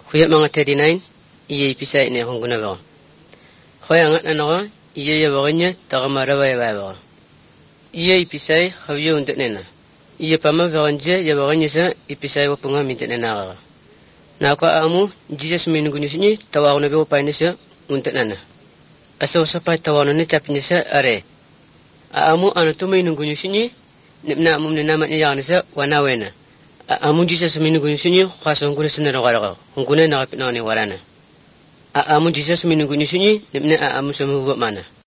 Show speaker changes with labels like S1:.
S1: Kuya mga 39, iya ipisay ni akong gunabaw. Kuya angat na naka, iya yabawanya, takamarawa yababaw. Iya ipisay, hawiyo undak nena. Iya pamabawanja, yabawanya sa ipisay wapunga mintak nena ka. Naka amu, Jesus minugunyus ni, tawa ako nabiwa pa niya untak nena. Asa usapay tawa na chap niya sa are. Aamu ano to minugunyus ni, na amum na naman niya sa wanawena. Amun Jesus minugunyus ni, kasong kuna sa narakara. Kung kuna nakapit na ni warana. Amun Jesus minugunyus ni, na amun sa mabuwa mana.